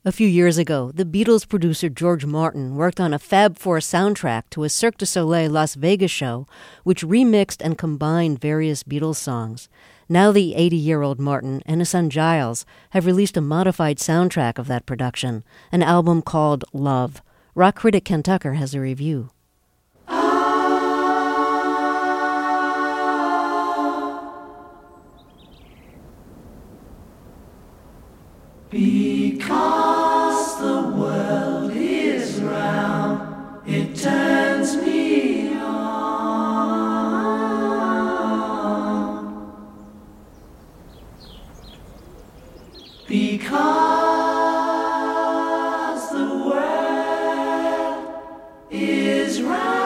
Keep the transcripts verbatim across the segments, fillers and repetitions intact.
A few years ago, the Beatles producer George Martin worked on a Fab Four soundtrack to a Cirque du Soleil Las Vegas show, which remixed and combined various Beatles songs. Now the eighty-year-old Martin and his son Giles have released a modified soundtrack of that production, an album called Love. Rock critic Ken Tucker has a review. Because the world is round, it turns me on. Because the world is round.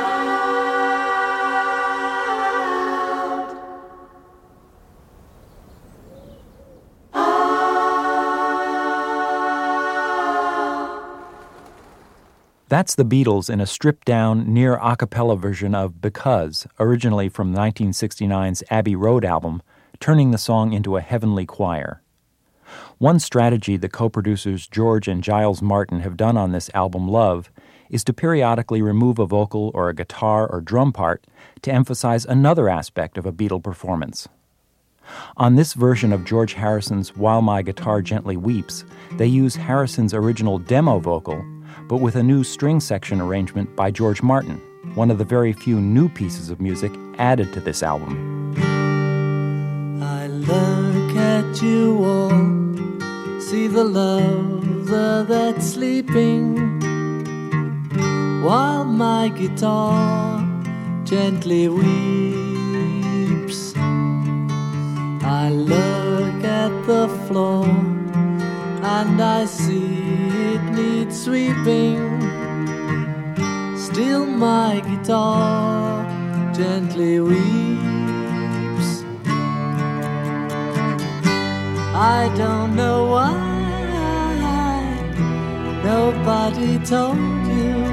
That's the Beatles in a stripped-down, near-a cappella version of Because, originally from nineteen sixty-nine's Abbey Road album, turning the song into a heavenly choir. One strategy the co-producers George and Giles Martin have done on this album, Love, is to periodically remove a vocal or a guitar or drum part to emphasize another aspect of a Beatle performance. On this version of George Harrison's While My Guitar Gently Weeps, they use Harrison's original demo vocal, but with a new string section arrangement by George Martin, one of the very few new pieces of music added to this album. I look at you all, see the lover that's sleeping, while my guitar gently weeps. I look at the floor and I see it needs sweeping. Still my guitar gently weeps. I don't know why nobody told you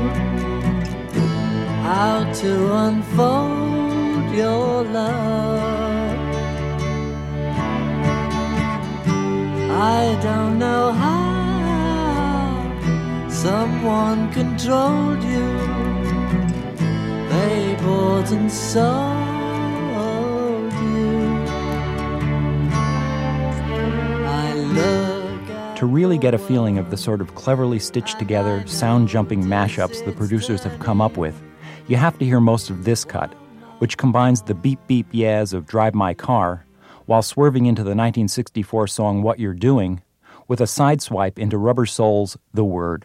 how to unfold your love. I don't know how someone controlled you. They bought and sold you. I look at To really get a feeling of the sort of cleverly stitched together, sound-jumping mashups the producers have come up with, you have to hear most of this cut, which combines the beep-beep yeahs of Drive My Car while swerving into the nineteen sixty-four song What You're Doing, with a sideswipe into Rubber Soul's The Word.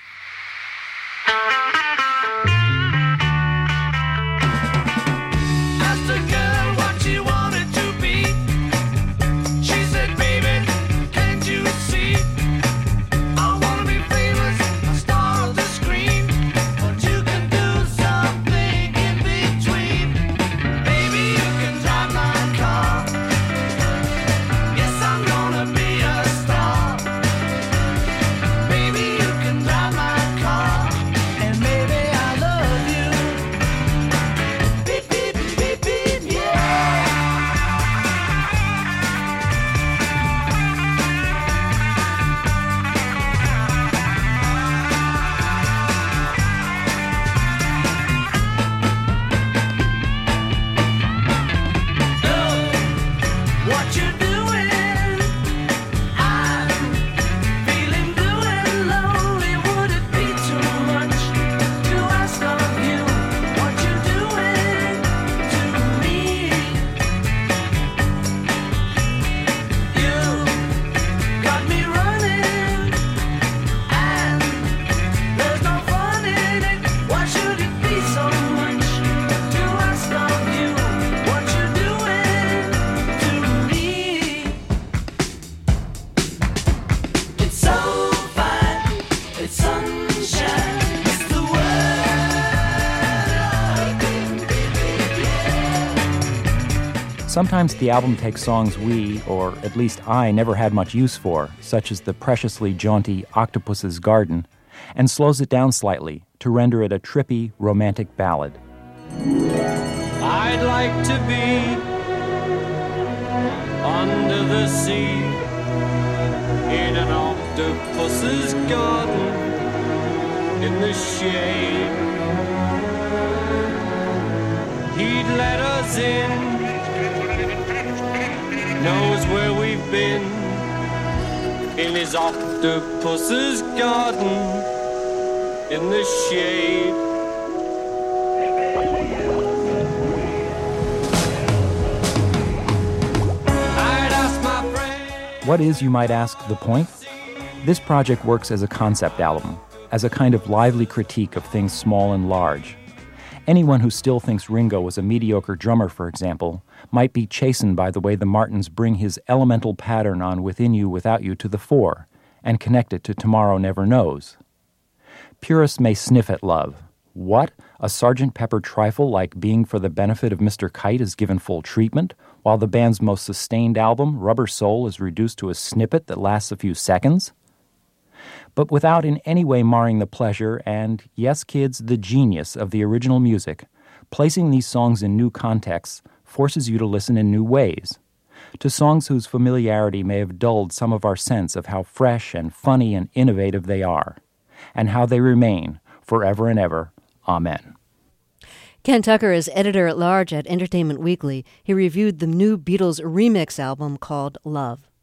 Sometimes the album takes songs we, or at least I, never had much use for, such as the preciously jaunty Octopus's Garden, and slows it down slightly to render it a trippy, romantic ballad. I'd like to be under the sea in an octopus's garden in the shade. He'd let us in, knows where we've been, in his octopus's garden in the shade. I'd ask my friend. What is, you might ask, the point? This project works as a concept album, as a kind of lively critique of things small and large. Anyone who still thinks Ringo was a mediocre drummer, for example, might be chastened by the way the Martins bring his elemental pattern on Within You, Without You to the fore, and connect it to Tomorrow Never Knows. Purists may sniff at love. What? A Sergeant Pepper trifle like Being for the Benefit of Mister Kite is given full treatment, while the band's most sustained album, Rubber Soul, is reduced to a snippet that lasts a few seconds? But without in any way marring the pleasure and, yes kids, the genius of the original music, placing these songs in new contexts forces you to listen in new ways, to songs whose familiarity may have dulled some of our sense of how fresh and funny and innovative they are, and how they remain forever and ever. Amen. Ken Tucker is editor-at-large at Entertainment Weekly. He reviewed the new Beatles remix album called Love.